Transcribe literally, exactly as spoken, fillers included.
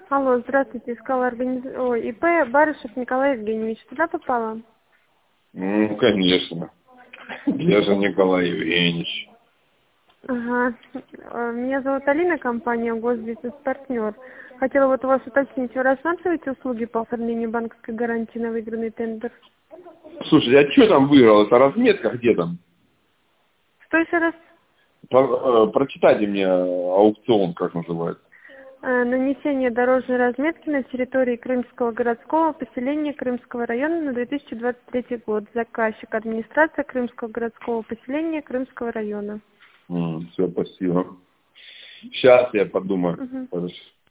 Алло, здравствуйте, искала организ... Ой, ИП Барышев Николай Евгеньевич. Туда попала? Ну, конечно. Я же Николай Евгеньевич. Ага. Э, Меня зовут Алина, компания Госбизнес-партнер. Хотела вот у вас уточнить, вы рассматриваете услуги по оформлению банковской гарантии на выигранный тендер? Слушай, а что там выиграл? Это разметка где там? Что еще раз? Про- э, прочитайте мне аукцион, как называется. Э, Нанесение дорожной разметки на территории Крымского городского поселения Крымского района на две тысячи двадцать третий год. Заказчик администрация Крымского городского поселения Крымского района. Все, спасибо. Сейчас я подумаю. Мгм. Хорошо.